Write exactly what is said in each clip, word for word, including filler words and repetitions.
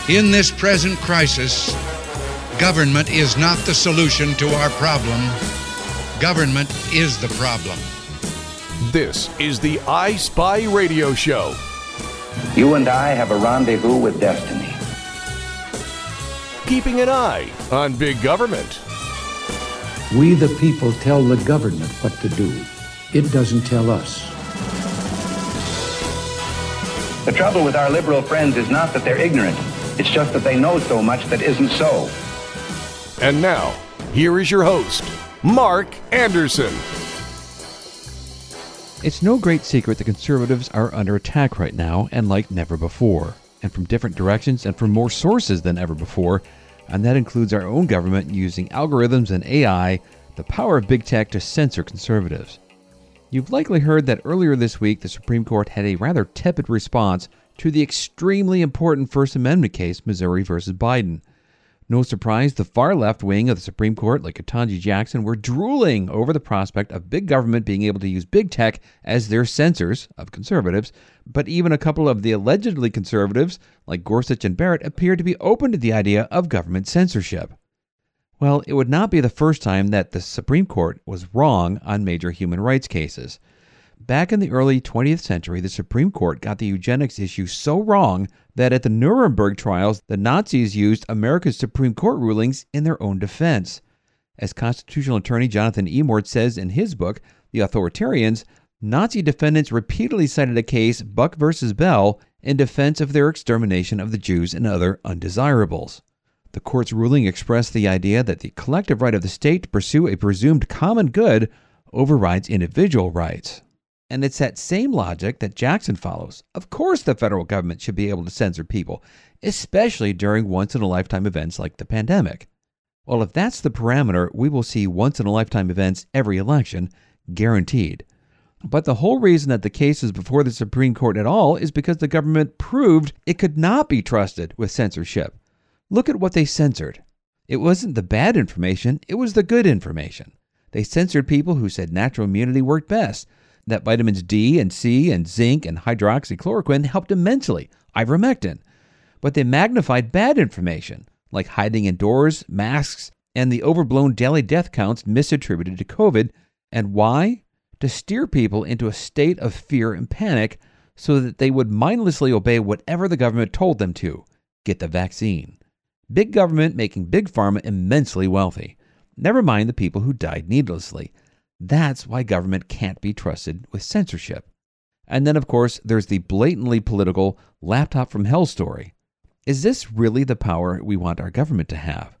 In this present crisis, government is not the solution to our problem. Government is the problem. This is the I Spy Radio Show. You and I have a rendezvous with destiny. Keeping an eye on big government. We the people tell the government what to do. It doesn't tell us. The trouble with our liberal friends is not that they're ignorant. It's just that they know so much that isn't so. And now, here is your host, Mark Anderson. It's no great secret that conservatives are under attack right now, and like never before, and from different directions and from more sources than ever before, and that includes our own government using algorithms and A I, the power of big tech to censor conservatives. You've likely heard that earlier this week the Supreme Court had a rather tepid response to the extremely important First Amendment case, Missouri versus Biden. No surprise, the far left wing of the Supreme Court, like Ketanji Jackson, were drooling over the prospect of big government being able to use big tech as their censors of conservatives, but even a couple of the allegedly conservatives, like Gorsuch and Barrett, appeared to be open to the idea of government censorship. Well, it would not be the first time that the Supreme Court was wrong on major human rights cases. Back in the early twentieth century, the Supreme Court got the eugenics issue so wrong that at the Nuremberg trials, the Nazis used America's Supreme Court rulings in their own defense. As constitutional attorney Jonathan Emord says in his book, The Authoritarians, Nazi defendants repeatedly cited a case, Buck versus Bell, in defense of their extermination of the Jews and other undesirables. The court's ruling expressed the idea that the collective right of the state to pursue a presumed common good overrides individual rights. And it's that same logic that Jackson follows. Of course the federal government should be able to censor people, especially during once-in-a-lifetime events like the pandemic. Well, if that's the parameter, we will see once-in-a-lifetime events every election, guaranteed. But the whole reason that the case is before the Supreme Court at all is because the government proved it could not be trusted with censorship. Look at what they censored. It wasn't the bad information, it was the good information. They censored people who said natural immunity worked best, that vitamins D and C and zinc and hydroxychloroquine helped immensely, ivermectin. But they magnified bad information, like hiding indoors, masks, and the overblown daily death counts misattributed to COVID. And why? To steer people into a state of fear and panic so that they would mindlessly obey whatever the government told them to. Get the vaccine. Big government making big pharma immensely wealthy. Never mind the people who died needlessly. That's why government can't be trusted with censorship. And then, of course, there's the blatantly political laptop from hell story. Is this really the power we want our government to have?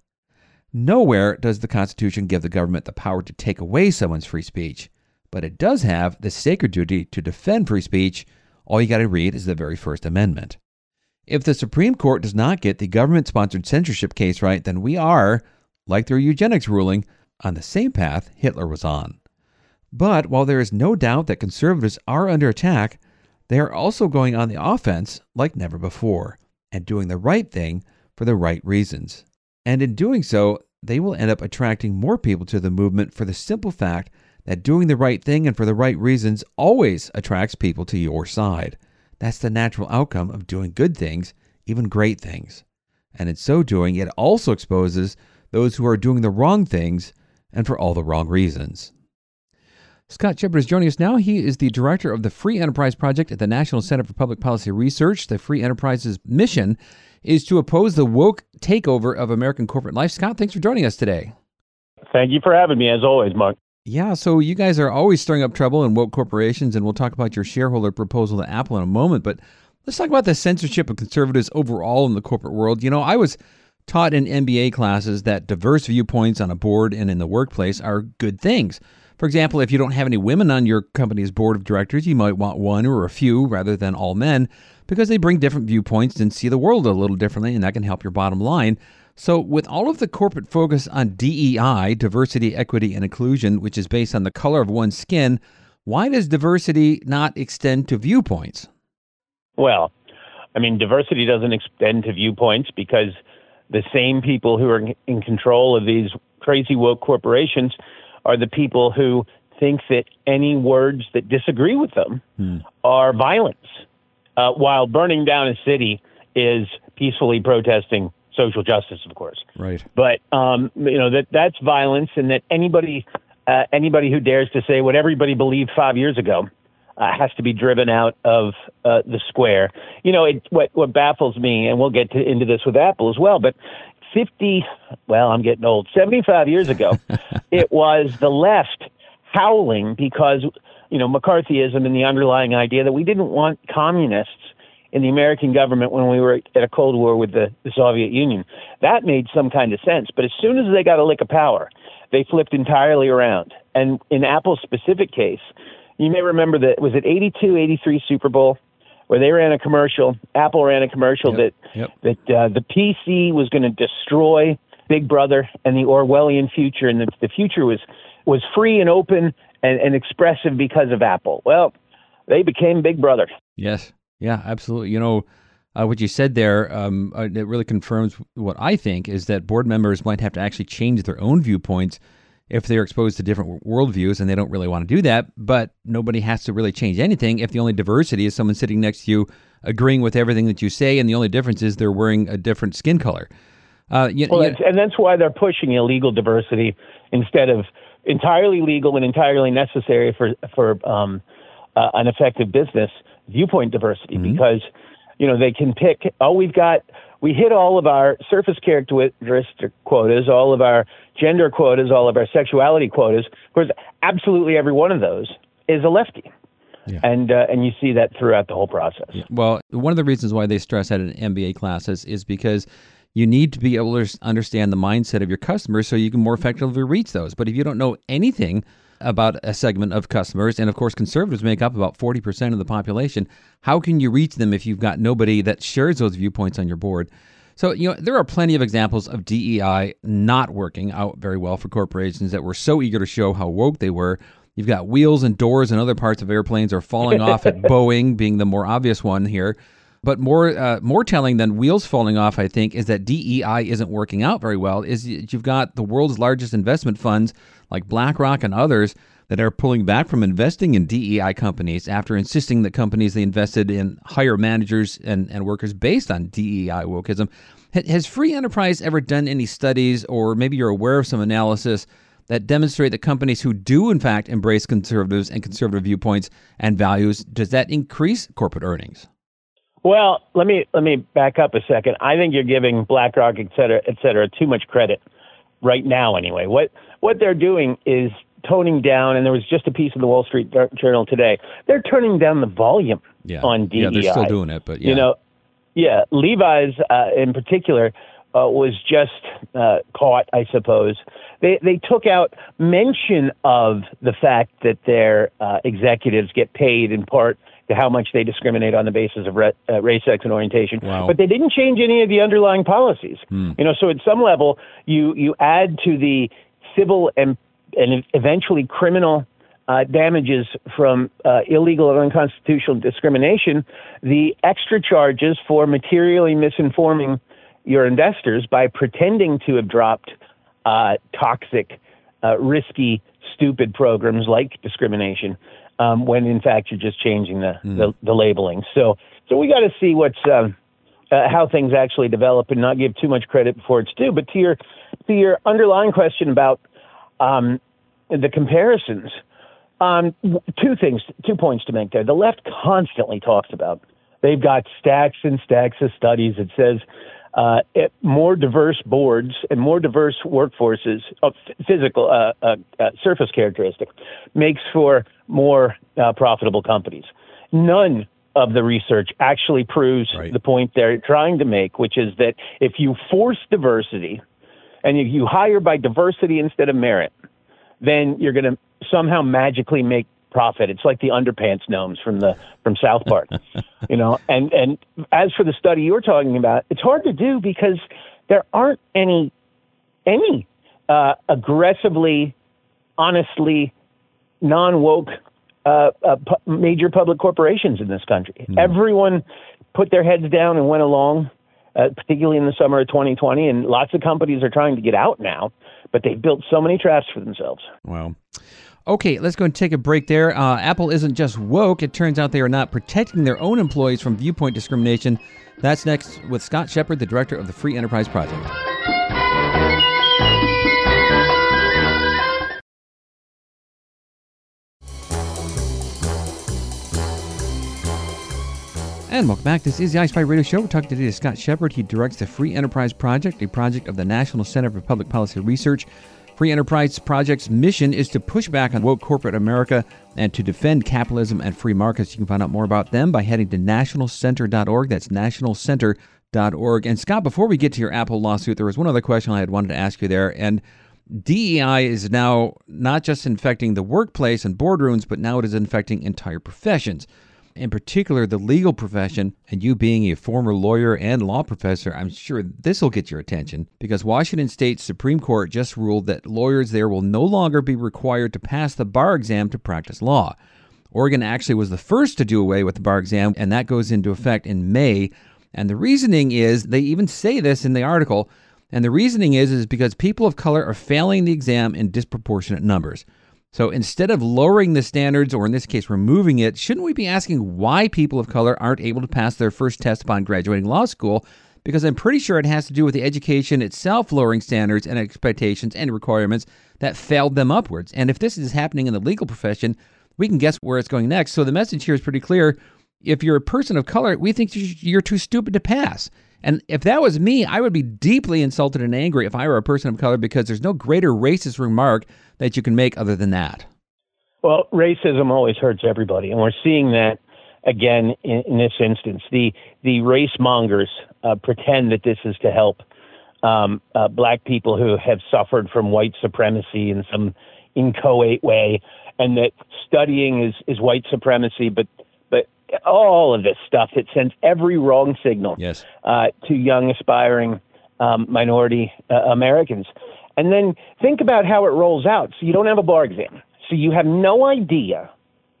Nowhere does the Constitution give the government the power to take away someone's free speech, but it does have the sacred duty to defend free speech. All you got to read is the very First Amendment. If the Supreme Court does not get the government-sponsored censorship case right, then we are, like their eugenics ruling, on the same path Hitler was on. But while there is no doubt that conservatives are under attack, they are also going on the offense like never before and doing the right thing for the right reasons. And in doing so, they will end up attracting more people to the movement for the simple fact that doing the right thing and for the right reasons always attracts people to your side. That's the natural outcome of doing good things, even great things. And in so doing, it also exposes those who are doing the wrong things and for all the wrong reasons. Scott Shepard is joining us now. He is the director of the Free Enterprise Project at the National Center for Public Policy Research. The Free Enterprise's mission is to oppose the woke takeover of American corporate life. Scott, thanks for joining us today. Thank you for having me, as always, Mark. Yeah, so you guys are always stirring up trouble in woke corporations, and we'll talk about your shareholder proposal to Apple in a moment. But let's talk about the censorship of conservatives overall in the corporate world. You know, I was taught in M B A classes that diverse viewpoints on a board and in the workplace are good things. For example, if you don't have any women on your company's board of directors, you might want one or a few rather than all men because they bring different viewpoints and see the world a little differently, and that can help your bottom line. So with all of the corporate focus on D E I, diversity, equity, and inclusion, which is based on the color of one's skin, why does diversity not extend to viewpoints? Well, I mean, diversity doesn't extend to viewpoints because the same people who are in control of these crazy woke corporations are the people who think that any words that disagree with them hmm. are violence, uh, while burning down a city is peacefully protesting social justice, of course. Right. But um, you know that that's violence, and that anybody uh, anybody who dares to say what everybody believed five years ago uh, has to be driven out of uh, the square. You know, it, what what baffles me, and we'll get to, into this with Apple as well, but fifty, well, I'm getting old, seventy-five years ago, it was the left howling because, you know, McCarthyism and the underlying idea that we didn't want communists in the American government when we were at a Cold War with the, the Soviet Union. That made some kind of sense. But as soon as they got a lick of power, they flipped entirely around. And in Apple's specific case, you may remember that, was it eighty-two, eighty-three Super Bowl, where they ran a commercial, Apple ran a commercial yep, that, yep. that uh, the P C was going to destroy Big Brother and the Orwellian future, and the, the future was, was free and open and, and expressive because of Apple. Well, they became Big Brother. Yes. Yeah, absolutely. You know, uh, what you said there, um, uh, it really confirms what I think is that board members might have to actually change their own viewpoints if they're exposed to different worldviews, and they don't really want to do that. But nobody has to really change anything if the only diversity is someone sitting next to you agreeing with everything that you say, and the only difference is they're wearing a different skin color. Uh, you, well, you, that's, and that's why they're pushing illegal diversity instead of entirely legal and entirely necessary for for um, uh, an effective business viewpoint diversity, mm-hmm. because, you know, they can pick, oh, we've got, we hit all of our surface characteristic quotas, all of our gender quotas, all of our sexuality quotas. Of course, absolutely every one of those is a lefty. Yeah. And uh, and you see that throughout the whole process. Yeah. Well, one of the reasons why they stress that in M B A classes is because you need to be able to understand the mindset of your customers so you can more effectively reach those. But if you don't know anything about a segment of customers, and of course conservatives make up about forty percent of the population, how can you reach them if you've got nobody that shares those viewpoints on your board? So, you know, there are plenty of examples of D E I not working out very well for corporations that were so eager to show how woke they were. You've got wheels and doors and other parts of airplanes are falling off at Boeing being the more obvious one here. But more uh, more telling than wheels falling off, I think, is that D E I isn't working out very well. Is you've got the world's largest investment funds like BlackRock and others that are pulling back from investing in D E I companies after insisting that companies they invested in hire managers and, and workers based on D E I wokeism. Has Free Enterprise ever done any studies, or maybe you're aware of some analysis that demonstrate that companies who do, in fact, embrace conservatives and conservative viewpoints and values, does that increase corporate earnings? Well, let me let me back up a second. I think you're giving BlackRock, et cetera, et cetera, too much credit right now anyway. What what they're doing is toning down, and there was just a piece in the Wall Street Journal today, they're turning down the volume yeah. on D E I. Yeah, they're still doing it, but yeah. You know, yeah, Levi's uh, in particular uh, was just uh, caught, I suppose. They they took out mention of the fact that their uh, executives get paid in part to how much they discriminate on the basis of re- uh, race, sex, and orientation. Wow. But they didn't change any of the underlying policies. Hmm. You know, so at some level, you you add to the civil and and eventually criminal uh, damages from uh, illegal or unconstitutional discrimination, the extra charges for materially misinforming your investors by pretending to have dropped uh, toxic, uh, risky, stupid programs like discrimination, um, when in fact you're just changing the, mm. the, the labeling. So, so we got to see what's um, uh, how things actually develop and not give too much credit before it's due. But to your to your underlying question about um, the comparisons, um, two things, two points to make there. The left constantly talks about, they've got stacks and stacks of studies that says uh, it, more diverse boards and more diverse workforces of physical uh, uh, uh, surface characteristic makes for more uh, profitable companies. None of the research actually proves right. the point they're trying to make, which is that if you force diversity and you, you hire by diversity instead of merit, then you're going to somehow magically make profit. It's like the underpants gnomes from the from South Park, you know. And and as for the study you were talking about, it's hard to do because there aren't any any uh, aggressively, honestly, non-woke uh, uh, pu- major public corporations in this country. Mm. Everyone put their heads down and went along, uh, particularly in the summer of twenty twenty, and lots of companies are trying to get out now, but they've built so many traps for themselves. Wow. Okay, let's go and take a break there. Uh, Apple isn't just woke. It turns out they are not protecting their own employees from viewpoint discrimination. That's next with Scott Shepard, the director of the Free Enterprise Project. And welcome back. This is the iSpy Radio Show. We're talking today to Scott Shepard. He directs the Free Enterprise Project, a project of the National Center for Public Policy Research. Free Enterprise Project's mission is to push back on woke corporate America and to defend capitalism and free markets. You can find out more about them by heading to national center dot org. That's national center dot org. And Scott, before we get to your Apple lawsuit, there was one other question I had wanted to ask you there. And D E I is now not just infecting the workplace and boardrooms, but now it is infecting entire professions. In particular, the legal profession, and you being a former lawyer and law professor, I'm sure this will get your attention because Washington State Supreme Court just ruled that lawyers there will no longer be required to pass the bar exam to practice law. Oregon actually was the first to do away with the bar exam, and that goes into effect in May. And the reasoning is, they even say this in the article, and the reasoning is, is because people of color are failing the exam in disproportionate numbers. So instead of lowering the standards, or in this case, removing it, shouldn't we be asking why people of color aren't able to pass their first test upon graduating law school? Because I'm pretty sure it has to do with the education itself lowering standards and expectations and requirements that failed them upwards. And if this is happening in the legal profession, we can guess where it's going next. So the message here is pretty clear. If you're a person of color, we think you're too stupid to pass. And if that was me, I would be deeply insulted and angry if I were a person of color, because there's no greater racist remark that you can make other than that. Well, racism always hurts everybody, and we're seeing that again in, in this instance. The the race mongers uh, pretend that this is to help um, uh, black people who have suffered from white supremacy in some inchoate way, and that studying is, is white supremacy, but but all of this stuff, it sends every wrong signal yes. uh, to young, aspiring um, minority uh, Americans. And then think about how it rolls out. So you don't have a bar exam. So you have no idea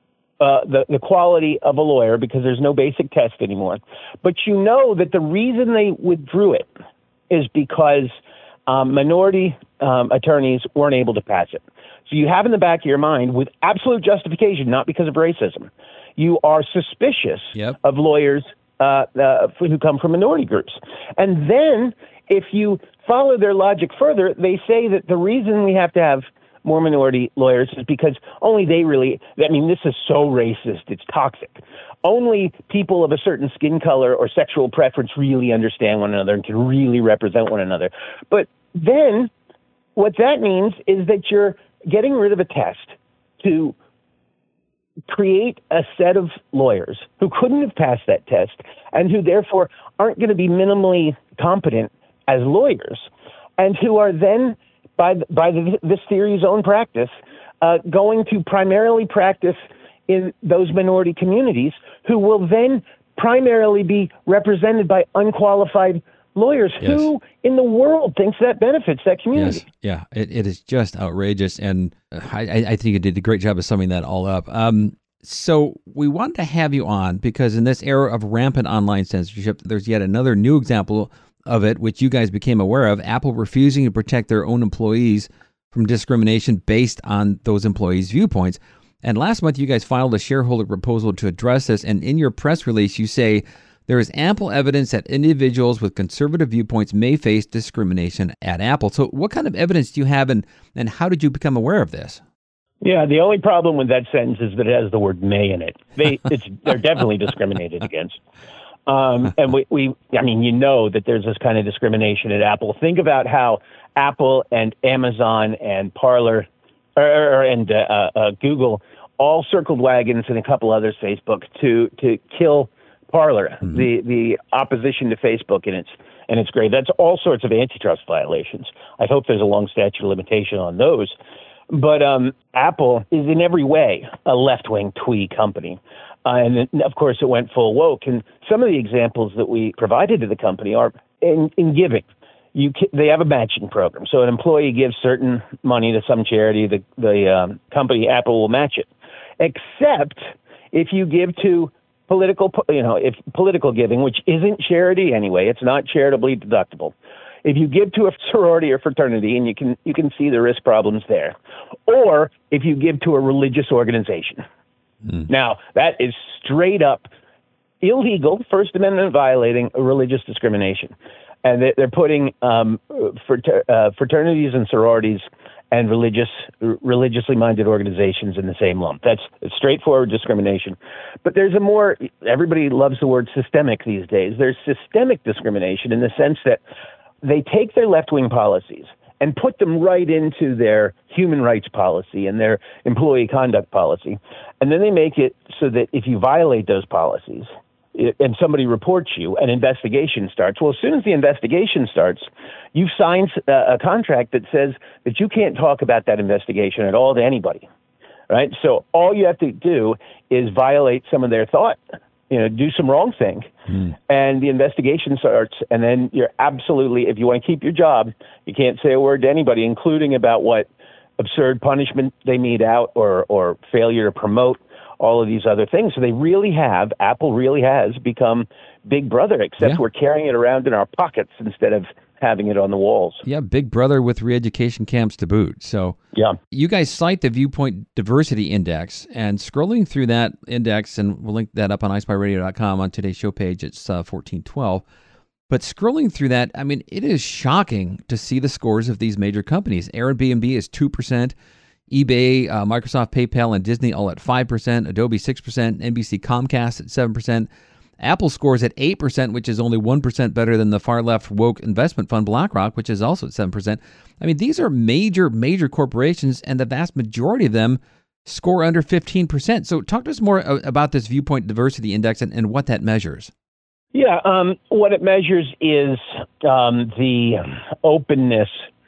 uh, the, the quality of a lawyer because there's no basic test anymore. But you know that the reason they withdrew it is because um, minority um, attorneys weren't able to pass it. So you have in the back of your mind, with absolute justification, not because of racism, you are suspicious yep. of lawyers uh, uh, who come from minority groups. And then if you follow their logic further, they say that the reason we have to have more minority lawyers is because only they really, I mean, this is so racist, it's toxic. Only people of a certain skin color or sexual preference really understand one another and can really represent one another. But then what that means is that you're getting rid of a test to create a set of lawyers who couldn't have passed that test and who therefore aren't going to be minimally competent as lawyers, and who are then, by by the, this theory's own practice, uh, going to primarily practice in those minority communities, who will then primarily be represented by unqualified lawyers. Yes. Who in the world thinks that benefits that community? Yes, yeah, it, it is just outrageous, and I, I think you did a great job of summing that all up. Um, so we wanted to have you on because in this era of rampant online censorship, there's yet another new example of it, which you guys became aware of, Apple refusing to protect their own employees from discrimination based on those employees' viewpoints. And last month, you guys filed a shareholder proposal to address this, and in your press release, you say, there is ample evidence that individuals with conservative viewpoints may face discrimination at Apple. So what kind of evidence do you have, and, and how did you become aware of this? Yeah, the only problem with that sentence is that it has the word may in it. They, it's, they're definitely discriminated against. Um, and we, we, I mean, you know that there's this kind of discrimination at Apple. Think about how Apple and Amazon and Parler or, or, and uh, uh, Google all circled wagons, and a couple others, Facebook, to to kill Parler, mm-hmm. the the opposition to Facebook, and its and its grade. That's all sorts of antitrust violations. I hope there's a long statute of limitation on those. But um, Apple is in every way a left-wing twee company. Uh, and then, of course, it went full woke. And some of the examples that we provided to the company are in, in giving. You can, they have a matching program. So an employee gives certain money to some charity, the, the um, company, Apple, will match it. Except if you give to political, you know, if political giving, which isn't charity anyway, it's not charitably deductible. if you give to a sorority or fraternity, and you can you can see the risk problems there, or if you give to a religious organization. Mm. Now, that is straight up illegal, First Amendment violating religious discrimination. And they're putting um, frater- uh, fraternities and sororities and religious, religiously minded organizations in the same lump. That's straightforward discrimination. But there's a more, everybody loves the word systemic these days. There's systemic discrimination in the sense that they take their left-wing policies and put them right into their human rights policy and their employee conduct policy. And then they make it so that if you violate those policies and somebody reports you, an investigation starts. Well, as soon as the investigation starts, you've signed a contract that says that you can't talk about that investigation at all to anybody, right? So all you have to do is violate some of their thought, you know, do some wrong thing, mm. and the investigation starts, and then you're absolutely, if you want to keep your job, you can't say a word to anybody, including about what absurd punishment they mete out or, or failure to promote, all of these other things. So they really have, Apple really has become Big Brother, except yeah. we're carrying it around in our pockets instead of having it on the walls. Yeah, Big Brother with re-education camps to boot. So yeah. You guys cite the Viewpoint Diversity Index, and scrolling through that index, and we'll link that up on i spy radio dot com on today's show page, it's uh, fourteen twelve. But scrolling through that, I mean, it is shocking to see the scores of these major companies. Airbnb is two percent, eBay, uh, Microsoft, PayPal, and Disney all at five percent, Adobe six percent, N B C Comcast at seven percent. Apple scores at eight percent, which is only one percent better than the far-left woke investment fund BlackRock, which is also at seven percent. I mean, these are major, major corporations, and the vast majority of them score under fifteen percent. So talk to us more about this Viewpoint Diversity Index and, and what that measures. Yeah, um, what it measures is um, the openness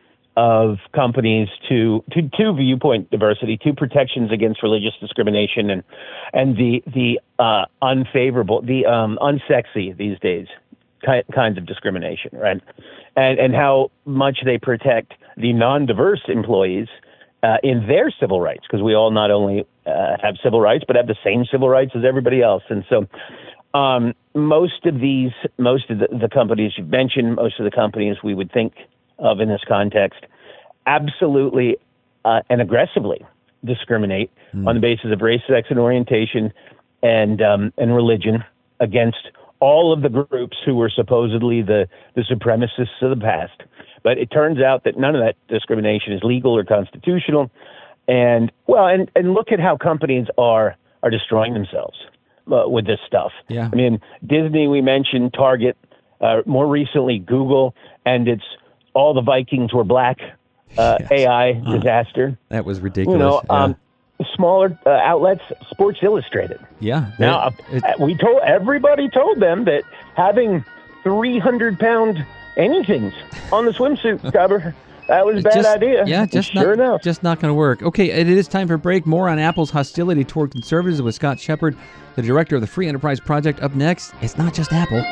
of companies to, to to viewpoint diversity, to protections against religious discrimination, and and the the uh, unfavorable, the um, unsexy these days ki- kinds of discrimination, right? And and how much they protect the non-diverse employees uh, in their civil rights, because we all not only uh, have civil rights but have the same civil rights as everybody else, and so. Um, most of these, most of the, the companies you've mentioned, most of the companies we would think of in this context, absolutely uh, and aggressively discriminate mm. on the basis of race, sex, and orientation, and um, and religion against all of the groups who were supposedly the, the supremacists of the past. But it turns out that none of that discrimination is legal or constitutional. And well, and, and look at how companies are are destroying themselves uh, with this stuff. Yeah. I mean, Disney, we mentioned, Target, uh, more recently Google, and it's all the Vikings were black. Uh, yes. A I disaster. Uh, that was ridiculous. You know, yeah. um, smaller uh, outlets, Sports Illustrated. Yeah. Now, it, uh, we told everybody told them that having three hundred pound anythings on the swimsuit cover, that was a bad just, idea. Yeah, just sure not, enough. just not going to work. Okay, it is time for a break. More on Apple's hostility toward conservatives with Scott Shepard, the director of the Free Enterprise Project. Up next, it's not just Apple.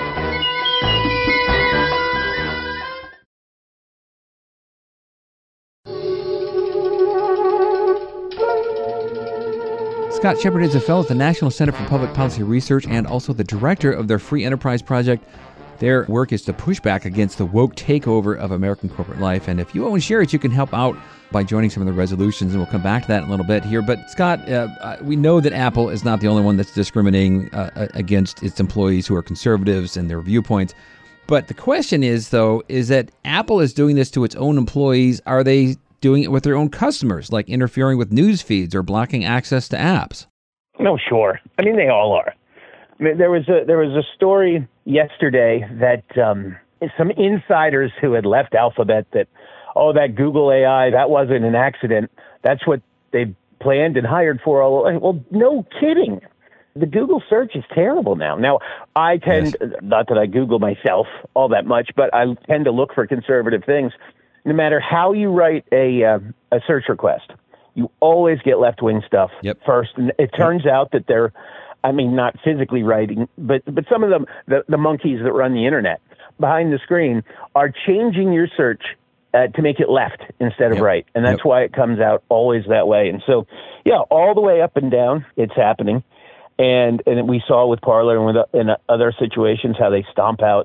Scott Shepard is a fellow at the National Center for Public Policy Research and also the director of their Free Enterprise Project. Their work is to push back against the woke takeover of American corporate life. And if you own shares, you can help out by joining some of the resolutions, and we'll come back to that in a little bit here. But Scott, uh, we know that Apple is not the only one that's discriminating uh, against its employees who are conservatives and their viewpoints. But the question is, though, is that Apple is doing this to its own employees. Are they doing it with their own customers, like interfering with news feeds or blocking access to apps? No, sure. I mean, they all are. I mean, there was a there was a story yesterday that um, some insiders who had left Alphabet that, oh, that Google A I, that wasn't an accident. That's what they planned and hired for all along. Well, no kidding. The Google search is terrible now. Now, I tend, yes. not that I Google myself all that much, but I tend to look for conservative things. No matter how you write a uh, a search request, you always get left-wing stuff yep. first. And it turns yep. out that they're, I mean, not physically writing, but but some of them, the, the monkeys that run the internet behind the screen are changing your search uh, to make it left instead of yep. right. And that's yep. why it comes out always that way. And so, yeah, all the way up and down, it's happening. And and we saw with Parler and with in other situations how they stomp out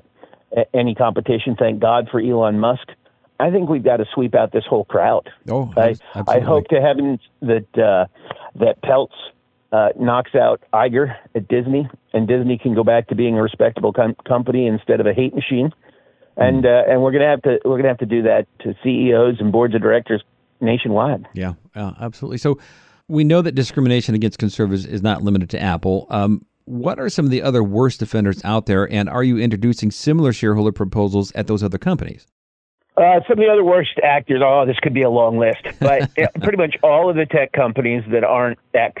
a- any competition. Thank God for Elon Musk. I think we've got to sweep out this whole crowd. Oh, I, absolutely. I hope to heavens that uh, that Peltz uh, knocks out Iger at Disney, and Disney can go back to being a respectable com- company instead of a hate machine. And uh, and we're gonna have to we're gonna have to do that to C E Os and boards of directors nationwide. Yeah, uh, absolutely. So we know that discrimination against conservatives is not limited to Apple. Um, what are some of the other worst offenders out there, and are you introducing similar shareholder proposals at those other companies? Uh, some of the other worst actors, oh, this could be a long list, but yeah, pretty much all of the tech companies that aren't X.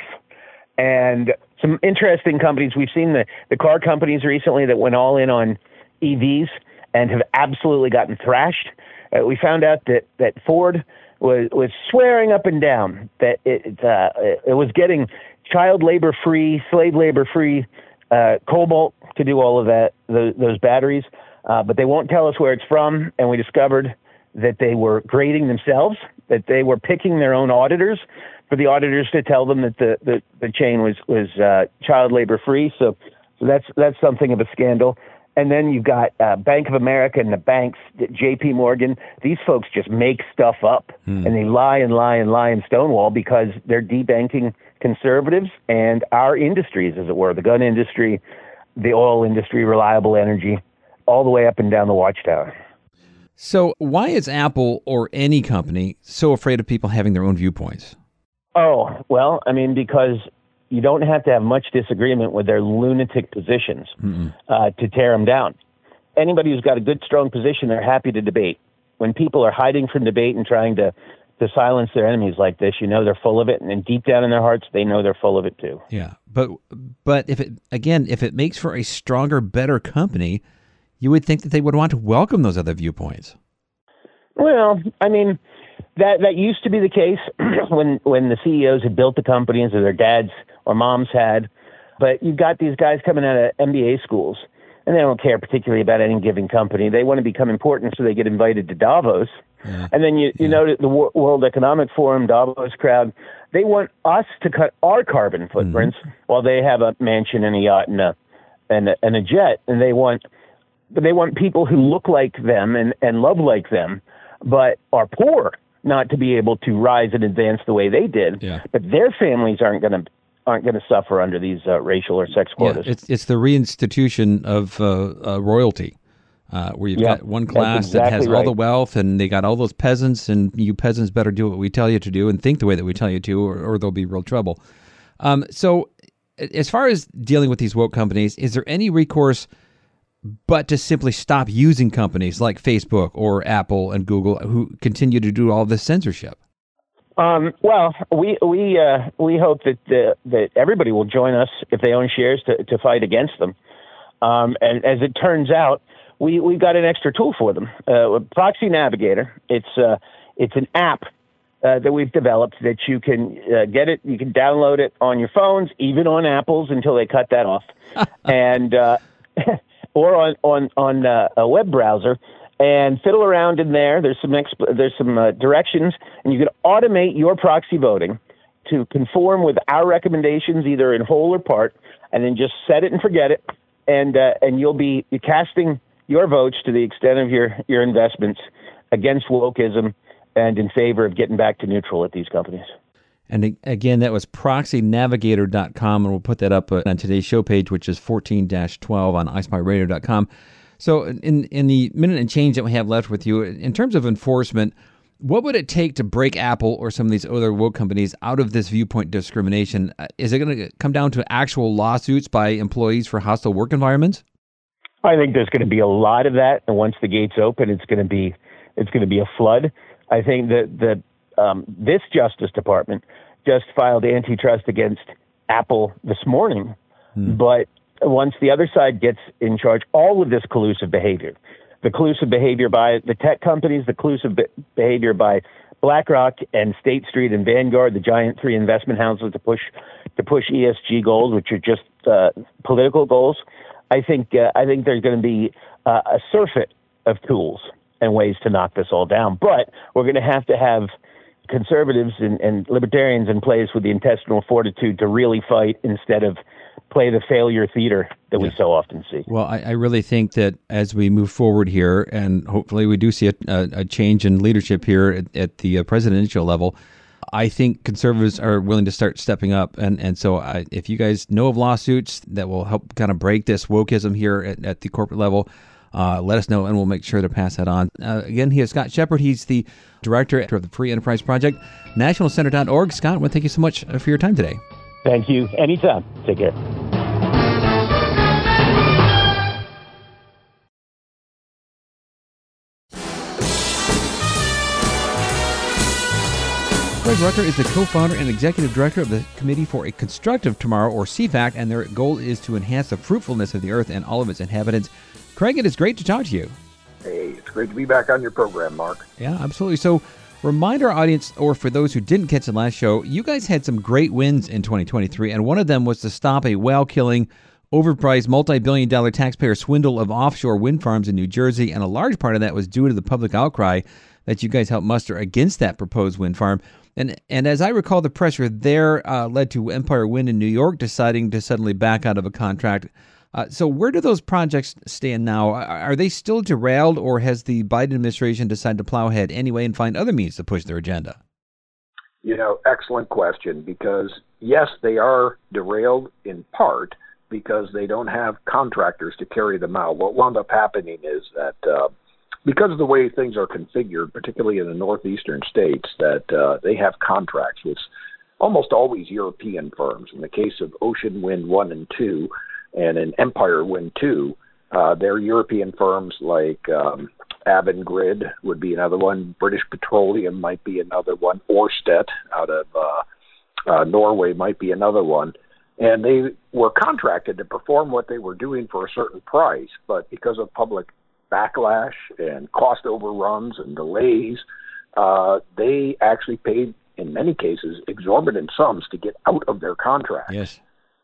And some interesting companies. We've seen the, the car companies recently that went all in on E Vs and have absolutely gotten thrashed. Uh, we found out that, that Ford was, was swearing up and down that it, uh, it was getting child labor-free, slave labor-free uh, cobalt to do all of that, those, those batteries. Uh, but they won't tell us where it's from, and we discovered that they were grading themselves, that they were picking their own auditors for the auditors to tell them that the, the, the chain was, was uh, child labor-free. So, so that's that's something of a scandal. And then you've got uh, Bank of America and the banks, J P Morgan. These folks just make stuff up, hmm. and they lie and lie and lie in Stonewall because they're debanking conservatives and our industries, as it were, the gun industry, the oil industry, reliable energy, all the way up and down the watchtower. So why is Apple or any company so afraid of people having their own viewpoints? Oh, well, I mean, because you don't have to have much disagreement with their lunatic positions uh, to tear them down. Anybody who's got a good, strong position, they're happy to debate. When people are hiding from debate and trying to, to silence their enemies like this, you know they're full of it. And then deep down in their hearts, they know they're full of it too. Yeah, but but if it, again, if it makes for a stronger, better company, you would think that they would want to welcome those other viewpoints. Well, I mean, that that used to be the case when when the C E Os had built the companies or their dads or moms had. But you've got these guys coming out of M B A schools, and they don't care particularly about any given company. They want to become important, so they get invited to Davos. Yeah. And then you, you yeah. know that the World Economic Forum, Davos crowd, they want us to cut our carbon footprints mm-hmm. while they have a mansion and a yacht and a, and a, and a jet. And they want But they want people who look like them and, and love like them, but are poor, not to be able to rise and advance the way they did. Yeah. But their families aren't going to aren't going to suffer under these uh, racial or sex quotas. Yeah, it's it's the reinstitution of uh, uh, royalty, uh, where you've yeah, got one class exactly that has right. all the wealth, and they got all those peasants, and you peasants better do what we tell you to do and think the way that we tell you to, or, or there'll be real trouble. Um, so, as far as dealing with these woke companies, is there any recourse but to simply stop using companies like Facebook or Apple and Google who continue to do all this censorship? Um, well, we we uh, we hope that the, that everybody will join us if they own shares to, to fight against them. Um, and as it turns out, we we've got an extra tool for them, uh, Proxy Navigator. It's uh, it's an app uh, that we've developed that you can uh, get it. You can download it on your phones, even on Apples, until they cut that off, and uh, or on on on uh, a web browser. And fiddle around in there. There's some exp- there's some uh, directions, and you can automate your proxy voting to conform with our recommendations, either in whole or part, and then just set it and forget it, and uh, and you'll be casting your votes to the extent of your, your investments against wokeism and in favor of getting back to neutral at these companies. And again, that was proxy navigator dot com, and we'll put that up on today's show page, which is fourteen dash twelve on i spy radio dot com. So in in the minute and change that we have left with you, in terms of enforcement, what would it take to break Apple or some of these other woke companies out of this viewpoint discrimination? Is it going to come down to actual lawsuits by employees for hostile work environments? I think there's going to be a lot of that, and once the gates open, it's going to be it's going to be a flood. I think that the um, this Justice Department just filed antitrust against Apple this morning, hmm. but once the other side gets in charge, all of this collusive behavior, the collusive behavior by the tech companies, the collusive be- behavior by BlackRock and State Street and Vanguard, the giant three investment houses to push to push E S G goals, which are just uh, political goals. I think uh, I think there's going to be uh, a surfeit of tools and ways to knock this all down. But we're going to have to have conservatives and, and libertarians in place with the intestinal fortitude to really fight instead of play the failure theater that we Yeah. so often see. Well, I, I really think that as we move forward here, and hopefully we do see a, a, a change in leadership here at, at the uh, presidential level, I think conservatives are willing to start stepping up. And, and so I, if you guys know of lawsuits that will help kind of break this wokeism here at, at the corporate level, uh, let us know, and we'll make sure to pass that on. Uh, again, he is Scott Shepard. He's the director of the Free Enterprise Project, national center dot org. Scott, I want to thank you so much for your time today. Thank you. Anytime. Take care. Greg Rucker is the co-founder and executive director of the Committee for a Constructive Tomorrow, or C FACT, and their goal is to enhance the fruitfulness of the earth and all of its inhabitants. Craig, it is great to talk to you. Hey, it's great to be back on your program, Mark. Yeah, absolutely. So remind our audience, or for those who didn't catch the last show, you guys had some great wins in twenty twenty-three, and one of them was to stop a whale-killing, overpriced, multi-billion dollar taxpayer swindle of offshore wind farms in New Jersey, and a large part of that was due to the public outcry that you guys helped muster against that proposed wind farm. And and as I recall, the pressure there uh, led to Empire Wind in New York deciding to suddenly back out of a contract. Uh, so where do those projects stand now? Are, are they still derailed, or has the Biden administration decided to plow ahead anyway and find other means to push their agenda? You know, excellent question, because yes, they are derailed in part because they don't have contractors to carry them out. What wound up happening is that uh, because of the way things are configured, particularly in the northeastern states, that uh, they have contracts with almost always European firms. In the case of Ocean Wind one and two and in Empire Wind two, uh, they're European firms like um, Avangrid would be another one, British Petroleum might be another one, Ørsted out of uh, uh, Norway might be another one. And they were contracted to perform what they were doing for a certain price, but because of public backlash and cost overruns and delays, uh, they actually paid, in many cases, exorbitant sums to get out of their contract. Yes.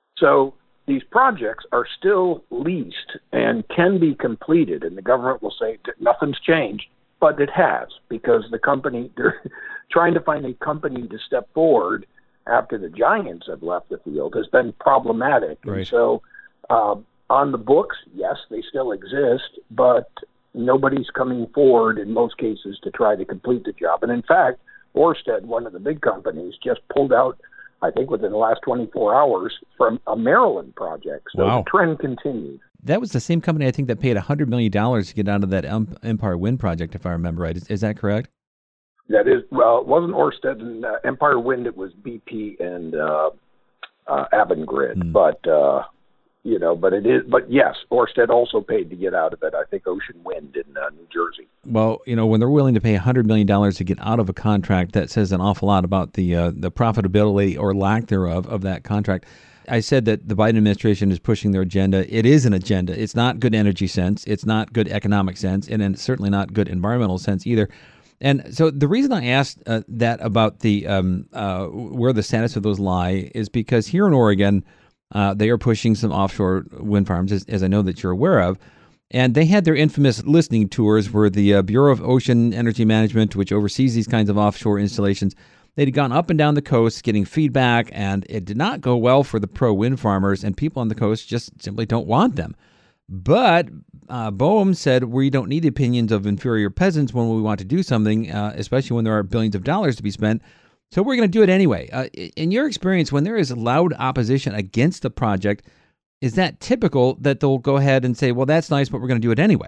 So these projects are still leased and can be completed, and the government will say nothing's changed, but it has, because the company, they're trying to find a company to step forward after the giants have left the field has been problematic. Right. And so uh, on the books, yes, they still exist, but nobody's coming forward in most cases to try to complete the job. And in fact, Ørsted, one of the big companies, just pulled out, I think within the last twenty-four hours, from a Maryland project. So Wow. the trend continues. That was the same company, I think, that paid one hundred million dollars to get out of that Empire Wind project, if I remember right. Is, is that correct? That is, well, it wasn't Ørsted and uh, Empire Wind, it was B P and uh, uh, Avangrid. Mm. But, uh, you know, but it is, but yes, Ørsted also paid to get out of it. I think Ocean Wind in uh, New Jersey. Well, you know, when they're willing to pay one hundred million dollars to get out of a contract, that says an awful lot about the uh, the profitability or lack thereof of that contract. I said that the Biden administration is pushing their agenda. It is an agenda. It's not good energy sense. It's not good economic sense. And it's certainly not good environmental sense either. And so the reason I asked uh, that about the um, uh, where the status of those lie is because here in Oregon, uh, they are pushing some offshore wind farms, as, as I know that you're aware of. And they had their infamous listening tours where the uh, Bureau of Ocean Energy Management, which oversees these kinds of offshore installations, they'd gone up and down the coast getting feedback, and it did not go well for the pro-wind farmers, and people on the coast just simply don't want them. But uh, BOEM said we don't need the opinions of inferior peasants when we want to do something, uh, especially when there are billions of dollars to be spent. So we're going to do it anyway. Uh, in your experience, when there is loud opposition against the project, is that typical that they'll go ahead and say, well, that's nice, but we're going to do it anyway?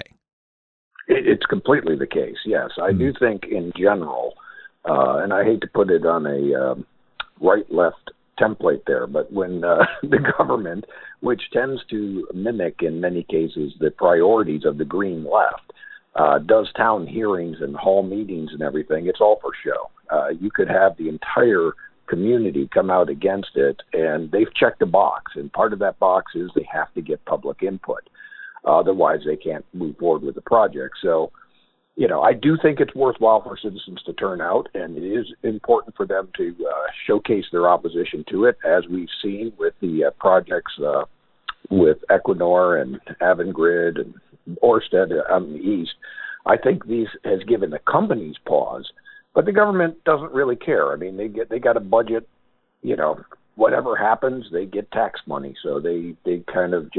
It's completely the case, yes. I mm-hmm. do think in general, uh, and I hate to put it on a um, right-left template there, but when uh, the government, which tends to mimic in many cases the priorities of the green left, uh, does town hearings and hall meetings and everything, it's all for show. Uh, you could have the entire community come out against it, and they've checked a box, and part of that box is they have to get public input. Uh, otherwise, they can't move forward with the project. So, you know, I do think it's worthwhile for citizens to turn out, and it is important for them to uh, showcase their opposition to it, as we've seen with the uh, projects uh, with Equinor and Avangrid and Ørsted out in the east. I think these has given the companies pause, but the government doesn't really care. I mean, they get they got a budget, you know, whatever happens, they get tax money, so they, they kind of just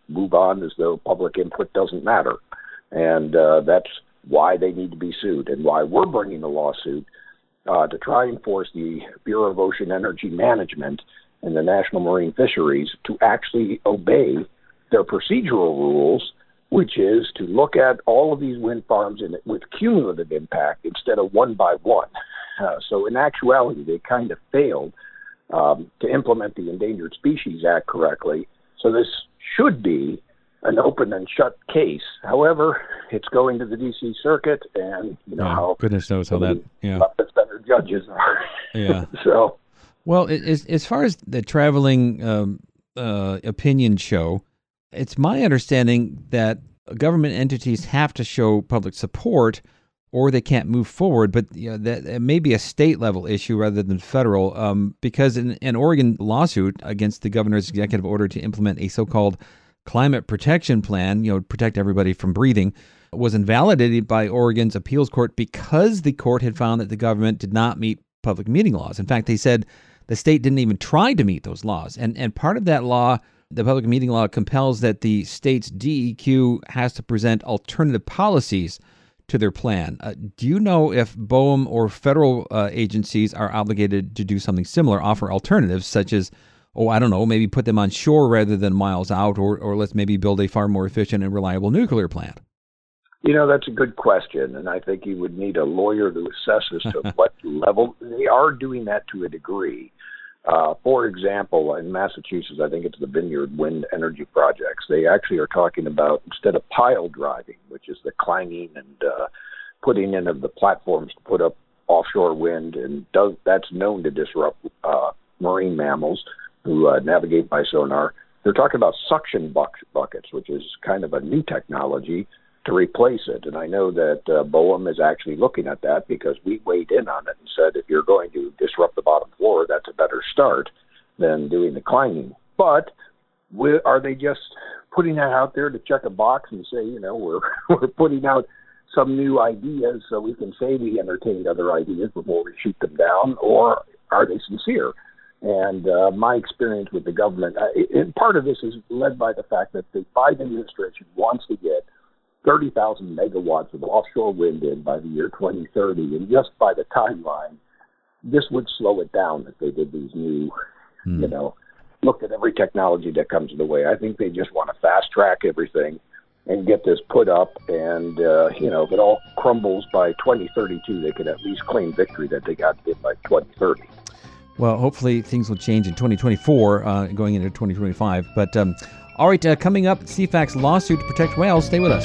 move on as though public input doesn't matter. And uh, that's why they need to be sued and why we're bringing a lawsuit uh, to try and force the Bureau of Ocean Energy Management and the National Marine Fisheries to actually obey their procedural rules, which is to look at all of these wind farms in, with cumulative impact instead of one by one. Uh, so in actuality, they kind of failed um, to implement the Endangered Species Act correctly. So this should be an open and shut case. However, it's going to the D C Circuit, and you know yeah, how goodness knows how that. Yeah, better judges are. Yeah. so, well, as as far as the traveling um, uh, opinion show, it's my understanding that government entities have to show public support, or they can't move forward. But you know, that it may be a state level issue rather than federal, um, because in an Oregon lawsuit against the governor's executive order to implement a so-called climate protection plan, you know, protect everybody from breathing, was invalidated by Oregon's appeals court because the court had found that the government did not meet public meeting laws. In fact, they said the state didn't even try to meet those laws. And and part of that law, the public meeting law, compels that the state's D E Q has to present alternative policies to their plan. Uh, do you know if BOEM or federal uh, agencies are obligated to do something similar, offer alternatives such as, oh, I don't know, maybe put them on shore rather than miles out, or or let's maybe build a far more efficient and reliable nuclear plant? You know, that's a good question, and I think you would need a lawyer to assess as to what level. They are doing that to a degree. Uh, for example, in Massachusetts, I think it's the Vineyard Wind Energy Projects, they actually are talking about, instead of pile driving, which is the clanging and uh, putting in of the platforms to put up offshore wind, and does that's known to disrupt uh, marine mammals who uh, navigate by sonar. They're talking about suction buck- buckets, which is kind of a new technology to replace it. And I know that uh, BOEM is actually looking at that because we weighed in on it and said, if you're going to disrupt the bottom floor, that's a better start than doing the clanging. But we, are they just putting that out there to check a box and say, you know, we're we're putting out some new ideas so we can say we entertained other ideas before we shoot them down, or are they sincere? And uh, my experience with the government, uh, and part of this is led by the fact that the Biden administration wants to get thirty thousand megawatts of offshore wind in by the year twenty thirty. And just by the timeline, this would slow it down if they did these new, mm. you know, looked at every technology that comes in the way. I think they just want to fast track everything and get this put up. And, uh, you know, if it all crumbles by twenty thirty-two, they could at least claim victory that they got it by twenty thirty. Well, hopefully things will change in twenty twenty-four, uh, going into twenty twenty-five. But, um, all right, uh, coming up, C FAC's lawsuit to protect whales. Stay with us.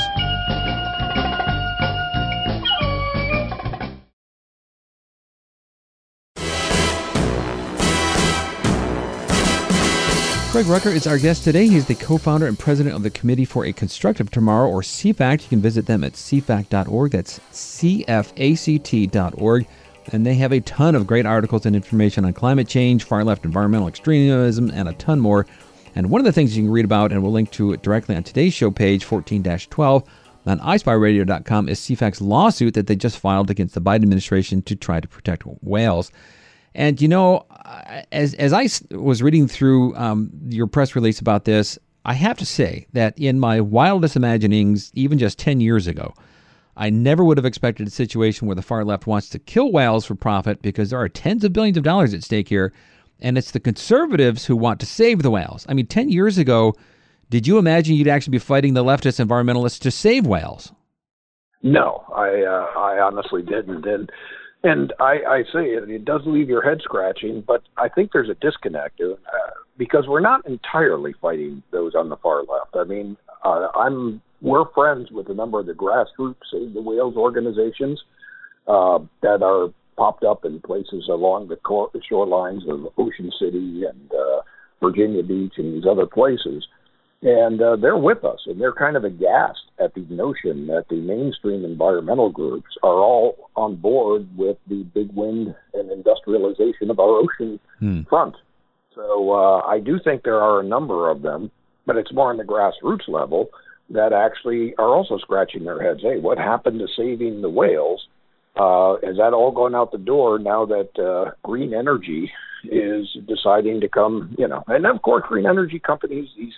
Craig Rucker is our guest today. He's the co-founder and president of the Committee for a Constructive Tomorrow, or C FACT. You can visit them at c fact dot org. That's c f a c t dot org. And they have a ton of great articles and information on climate change, far-left environmental extremism, and a ton more. And one of the things you can read about, and we'll link to it directly on today's show page, fourteen dash twelve, on i spy radio dot com, is C FAC's lawsuit that they just filed against the Biden administration to try to protect whales. And, you know, as as I was reading through um, your press release about this, I have to say that in my wildest imaginings, even just ten years ago, I never would have expected a situation where the far left wants to kill whales for profit, because there are tens of billions of dollars at stake here, and it's the conservatives who want to save the whales. I mean, ten years ago, did you imagine you'd actually be fighting the leftist environmentalists to save whales? No, I uh, I honestly didn't. And And I, I say it, it does leave your head scratching, but I think there's a disconnect uh, because we're not entirely fighting those on the far left. I mean, uh, I'm we're friends with a number of the grassroots Save the Whales organizations uh, that are popped up in places along the, core, the shorelines of Ocean City and uh, Virginia Beach and these other places. And uh, they're with us, and they're kind of aghast at the notion that the mainstream environmental groups are all on board with the big wind and industrialization of our ocean hmm. front. So uh, I do think there are a number of them, but it's more on the grassroots level that actually are also scratching their heads. Hey, what happened to saving the whales? Uh, has that all gone out the door now that uh, green energy is deciding to come, you know, and of course green energy companies, these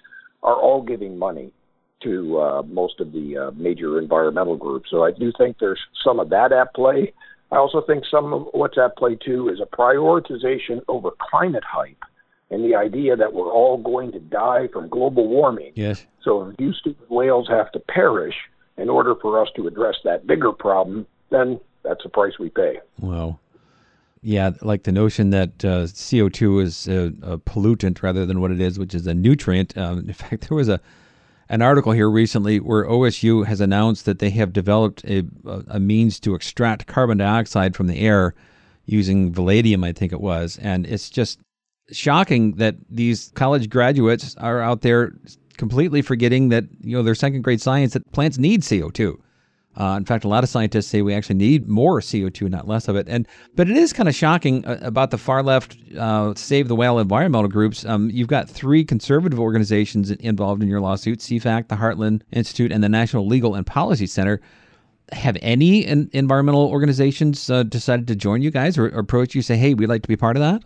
are all giving money to uh, most of the uh, major environmental groups. So I do think there's some of that at play. I also think some of what's at play, too, is a prioritization over climate hype and the idea that we're all going to die from global warming. Yes. So if you stupid whales have to perish in order for us to address that bigger problem, then that's the price we pay. Wow. Yeah, like the notion that uh, C O two is a, a pollutant rather than what it is, which is a nutrient. Um, in fact, there was a an article here recently where O S U has announced that they have developed a, a means to extract carbon dioxide from the air using vanadium, I think it was. And it's just shocking that these college graduates are out there completely forgetting that, you know, their second grade science that plants need C O two. Uh, in fact, a lot of scientists say we actually need more C O two, not less of it. And but it is kind of shocking uh, about the far left uh, Save the Whale environmental groups. Um, you've got three conservative organizations involved in your lawsuit: C FAC, the Heartland Institute, and the National Legal and Policy Center. Have any in- environmental organizations uh, decided to join you guys or, or approach you, say, "Hey, we'd like to be part of that"?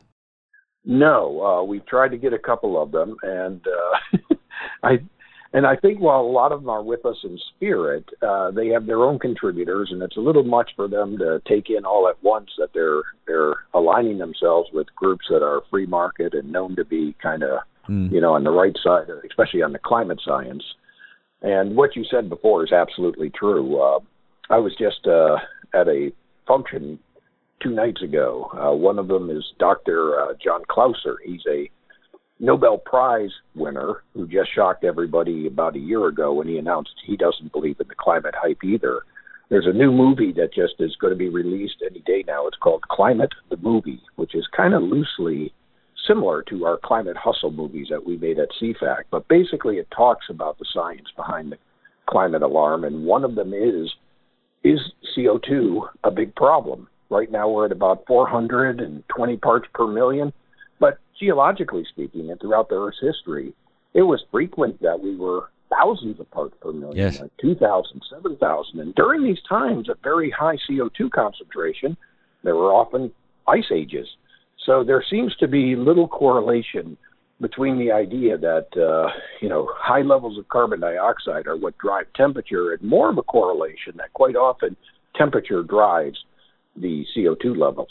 No, uh, we've tried to get a couple of them, and uh, I. And I think while a lot of them are with us in spirit, uh, they have their own contributors, and it's a little much for them to take in all at once that they're they're aligning themselves with groups that are free market and known to be kind of, mm. you know, on the right side, especially on the climate science. And what you said before is absolutely true. Uh, I was just uh, at a function two nights ago. Uh, one of them is Doctor Uh, John Clauser. He's a Nobel Prize winner who just shocked everybody about a year ago when he announced he doesn't believe in the climate hype either. There's a new movie that just is going to be released any day now. It's called Climate the Movie, which is kind of loosely similar to our climate hustle movies that we made at C FAC. But basically it talks about the science behind the climate alarm, and one of them is, is C O two a big problem? Right now we're at about four hundred twenty parts per million. But geologically speaking, and throughout the Earth's history, it was frequent that we were thousands of parts per million, yes. like two thousand, seven thousand. And during these times of very high C O two concentration, there were often ice ages. So there seems to be little correlation between the idea that, uh, you know, high levels of carbon dioxide are what drive temperature, and more of a correlation that quite often temperature drives the C O two levels.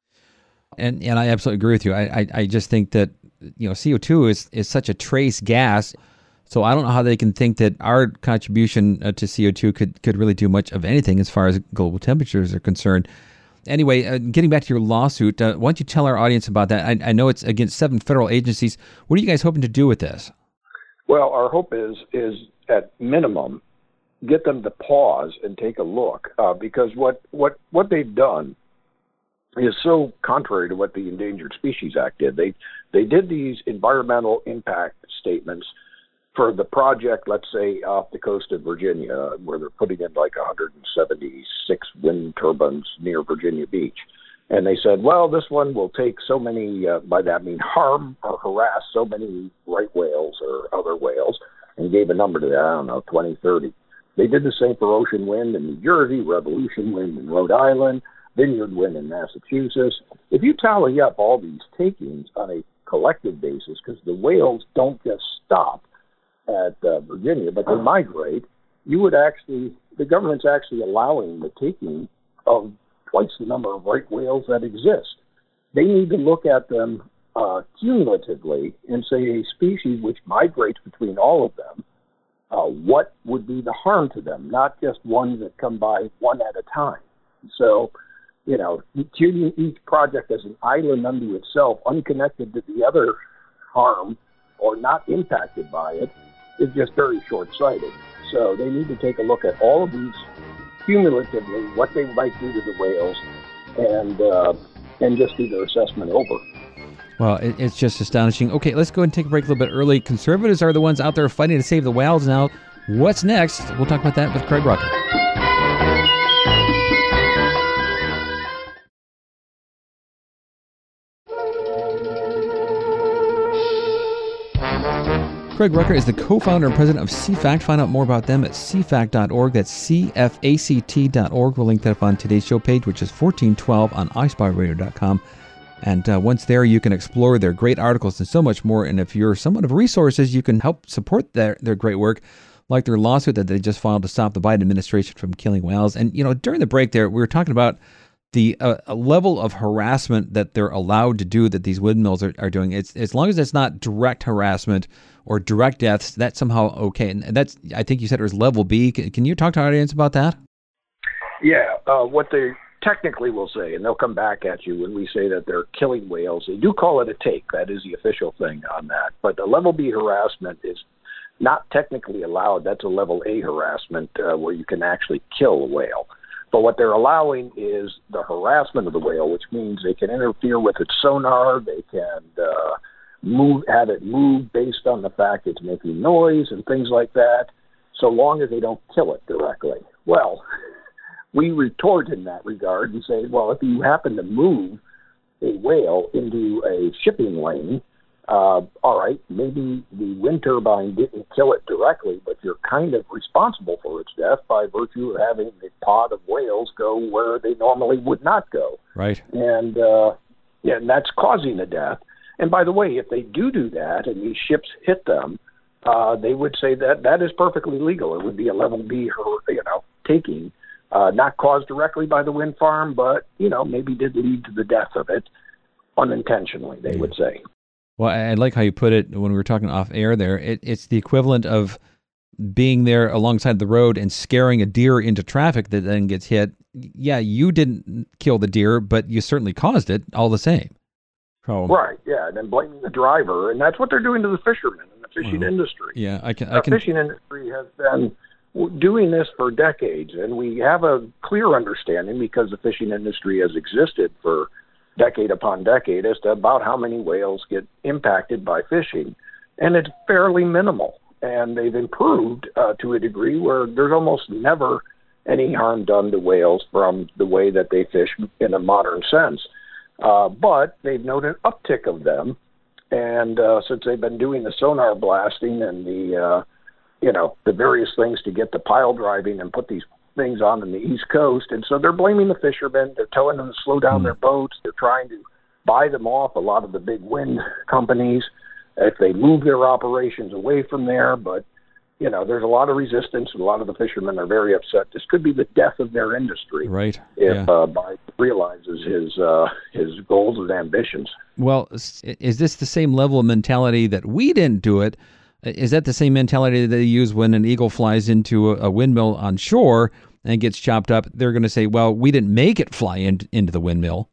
And and I absolutely agree with you. I, I I just think that, you know, C O two is, is such a trace gas. So I don't know how they can think that our contribution uh, to C O two could, could really do much of anything as far as global temperatures are concerned. Anyway, uh, getting back to your lawsuit, uh, why don't you tell our audience about that? I, I know it's against seven federal agencies. What are you guys hoping to do with this? Well, our hope is, is at minimum, get them to pause and take a look, uh, because what, what, what they've done is so contrary to what the Endangered Species Act did. They they did these environmental impact statements for the project, let's say, off the coast of Virginia, where they're putting in like one hundred seventy-six wind turbines near Virginia Beach. And they said, well, this one will take so many, uh, by that I mean harm or harass so many right whales or other whales, and gave a number to that, I don't know, twenty, thirty. They did the same for Ocean Wind in New Jersey, Revolution Wind in Rhode Island, Vineyard Wind in Massachusetts. If you tally up all these takings on a collective basis, because the whales don't just stop at uh, Virginia, but they migrate, you would actually, the government's actually allowing the taking of twice the number of right whales that exist. They need to look at them uh, cumulatively and say a species which migrates between all of them, uh, what would be the harm to them, not just ones that come by one at a time. So, you know, treating each project as an island unto itself, unconnected to the other harm or not impacted by it, is just very short-sighted. So they need to take a look at all of these cumulatively, what they might do to the whales, and uh, and just do their assessment over. Well, it, it's just astonishing. Okay, let's go ahead and take a break a little bit early. Conservatives are the ones out there fighting to save the whales now. What's next? We'll talk about that with Craig Rucker. Craig Rucker is the co-founder and president of C FACT. Find out more about them at c fact dot org. That's c f a c t dot org. We'll link that up on today's show page, which is fourteen twelve on i spy radio dot com. And uh, once there, you can explore their great articles and so much more. And if you're someone of resources, you can help support their, their great work, like their lawsuit that they just filed to stop the Biden administration from killing whales. And, you know, during the break there, we were talking about the uh, level of harassment that they're allowed to do, that these windmills are, are doing. It's as long as it's not direct harassment or direct deaths, that's somehow okay. And that's, I think you said it was level B. Can, can you talk to our audience about that? Yeah, uh, what they technically will say, and they'll come back at you when we say that they're killing whales. They do call it a take. That is the official thing on that. But the level B harassment is not technically allowed. That's a level A harassment uh, where you can actually kill a whale. But what they're allowing is the harassment of the whale, which means they can interfere with its sonar, they can uh, move, have it move based on the fact it's making noise and things like that, so long as they don't kill it directly. Well, we retort in that regard and say, well, if you happen to move a whale into a shipping lane, Uh, all right, maybe the wind turbine didn't kill it directly, but you're kind of responsible for its death by virtue of having the pod of whales go where they normally would not go. Right. And, uh, yeah, and that's causing the death. And by the way, if they do do that and these ships hit them, uh, they would say that that is perfectly legal. It would be a level B, you know, taking, uh, not caused directly by the wind farm, but, you know, maybe did lead to the death of it unintentionally, they would say. Well, I like how you put it when we were talking off air there. It, it's the equivalent of being there alongside the road and scaring a deer into traffic that then gets hit. Yeah, you didn't kill the deer, but you certainly caused it all the same. So, right, yeah, and then blaming the driver. And that's what they're doing to the fishermen and the fishing well, industry. Yeah, I can. I the can... fishing industry has been doing this for decades, and we have a clear understanding because the fishing industry has existed for decade upon decade as to about how many whales get impacted by fishing, and it's fairly minimal. And they've improved uh, to a degree where there's almost never any harm done to whales from the way that they fish in a modern sense. Uh, but they've noted an uptick of them, and uh, since they've been doing the sonar blasting and the uh, you know the various things to get the pile driving and put these things on in the East Coast, and so they're blaming the fishermen. They're telling them to slow down mm. their boats. They're trying to buy them off, a lot of the big wind companies, if they move their operations away from there. But, you know, there's a lot of resistance, and a lot of the fishermen are very upset. This could be the death of their industry. Right. If yeah. uh, Biden realizes his, uh, his goals and ambitions. Well, is this the same level of mentality that we didn't do it? Is that the same mentality that they use when an eagle flies into a, a windmill on shore and gets chopped up? They're going to say, well, we didn't make it fly in, into the windmill.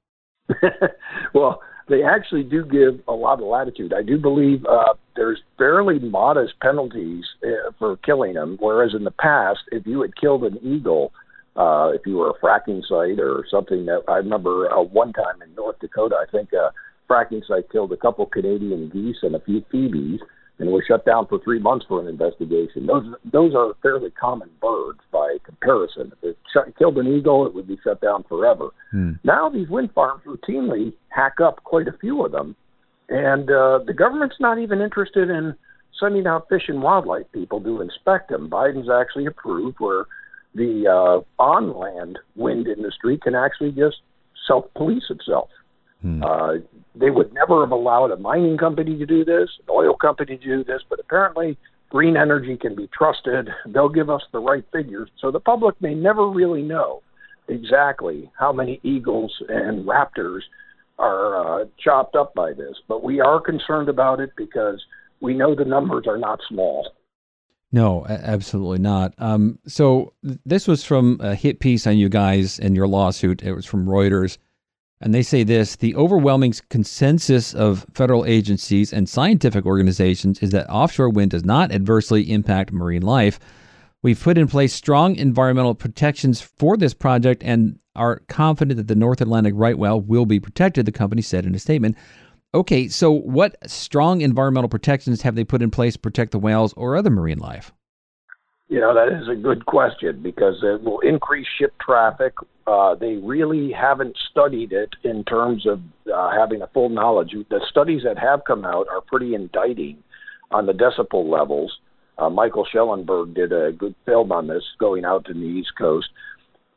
Well, they actually do give a lot of latitude. I do believe uh, there's fairly modest penalties uh, for killing them, whereas in the past, if you had killed an eagle, uh, if you were a fracking site or something that I remember uh, one time in North Dakota, I think a fracking site killed a couple Canadian geese and a few phoebes, and was shut down for three months for an investigation. Those those are fairly common birds by comparison. If it shut, killed an eagle, it would be shut down forever. Hmm. Now these wind farms routinely hack up quite a few of them, and uh, the government's not even interested in sending out fish and wildlife people to inspect them. Biden's actually approved where the uh, on-land wind industry can actually just self-police itself. Hmm. Uh, they would never have allowed a mining company to do this, an oil company to do this, but apparently green energy can be trusted. They'll give us the right figures. So the public may never really know exactly how many eagles and raptors are uh, chopped up by this. But we are concerned about it because we know the numbers are not small. No, absolutely not. Um, so th- this was from a hit piece on you guys and your lawsuit. It was from Reuters. And they say this: the overwhelming consensus of federal agencies and scientific organizations is that offshore wind does not adversely impact marine life. We've put in place strong environmental protections for this project and are confident that the North Atlantic right whale will be protected, the company said in a statement. Okay, so what strong environmental protections have they put in place to protect the whales or other marine life? You know, that is a good question because it will increase ship traffic. Uh, they really haven't studied it in terms of uh, having a full knowledge. The studies that have come out are pretty indicting on the decibel levels. Uh, Michael Schellenberg did a good film on this going out to the East Coast.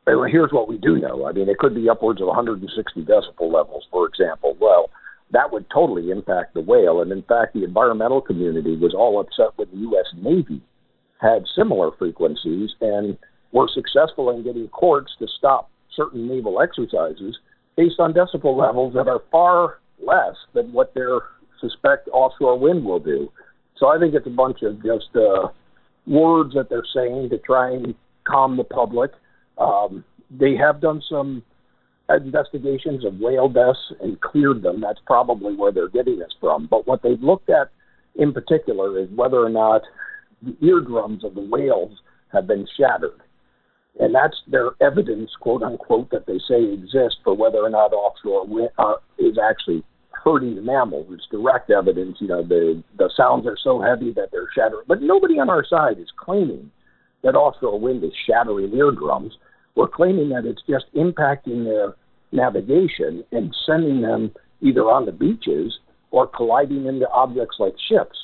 here's what we do know. I mean, it could be upwards of one hundred sixty decibel levels, for example. Well, that would totally impact the whale. And in fact, the environmental community was all upset when the U S Navy had similar frequencies and were successful in getting courts to stop certain naval exercises based on decibel levels that are far less than what they suspect offshore wind will do. So I think it's a bunch of just uh, words that they're saying to try and calm the public. Um, they have done some investigations of whale deaths and cleared them. That's probably where they're getting this from. But what they've looked at in particular is whether or not the eardrums of the whales have been shattered. And that's their evidence, quote unquote, that they say exists for whether or not offshore wind uh, is actually hurting the mammals. It's direct evidence. You know, the, the sounds are so heavy that they're shattering. But nobody on our side is claiming that offshore wind is shattering eardrums. We're claiming that it's just impacting their navigation and sending them either on the beaches or colliding into objects like ships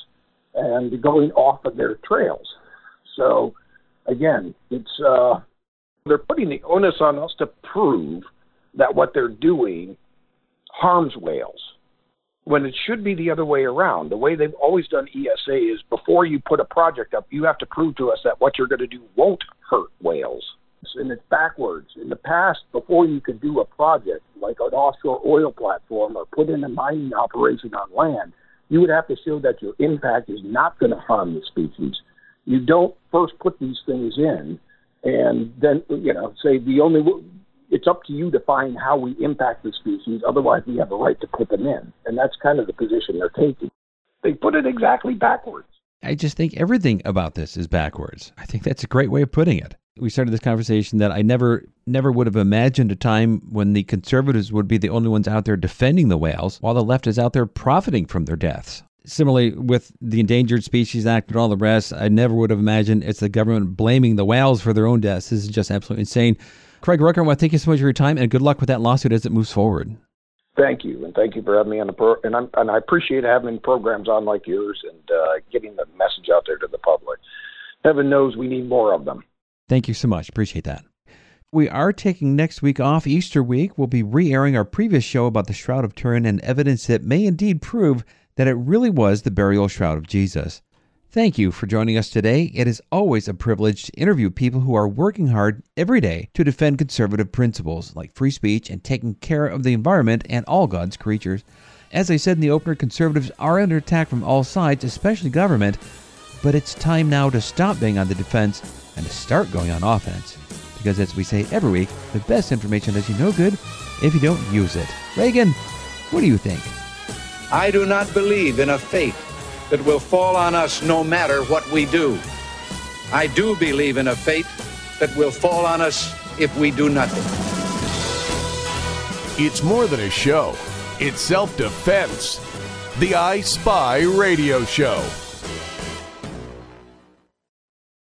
and going off of their trails. So, again, it's uh, they're putting the onus on us to prove that what they're doing harms whales, when it should be the other way around. The way they've always done E S A is before you put a project up, you have to prove to us that what you're going to do won't hurt whales. And it's backwards. In the past, before you could do a project like an offshore oil platform or put in a mining operation on land, you would have to show that your impact is not going to harm the species. You don't first put these things in and then, you know, say the only, it's up to you to find how we impact the species. Otherwise, we have a right to put them in. And that's kind of the position they're taking. They put it exactly backwards. I just think everything about this is backwards. I think that's a great way of putting it. We started this conversation that I never never would have imagined a time when the conservatives would be the only ones out there defending the whales, while the left is out there profiting from their deaths. Similarly, with the Endangered Species Act and all the rest, I never would have imagined it's the government blaming the whales for their own deaths. This is just absolutely insane. Craig Rucker, I want to thank you so much for your time, and good luck with that lawsuit as it moves forward. Thank you, and thank you for having me on the pro. And, I'm, and I appreciate having programs on like yours and uh, getting the message out there to the public. Heaven knows we need more of them. Thank you so much. Appreciate that. We are taking next week off, Easter week. We'll be re-airing our previous show about the Shroud of Turin and evidence that may indeed prove that it really was the burial shroud of Jesus. Thank you for joining us today. It is always a privilege to interview people who are working hard every day to defend conservative principles like free speech and taking care of the environment and all God's creatures. As I said in the opener, conservatives are under attack from all sides, especially government, but it's time now to stop being on the defense and to start going on offense. Because as we say every week, the best information does you no good if you don't use it. Reagan, what do you think? I do not believe in a fate that will fall on us no matter what we do. I do believe in a fate that will fall on us if we do nothing. It's more than a show. It's self-defense. The I Spy Radio Show.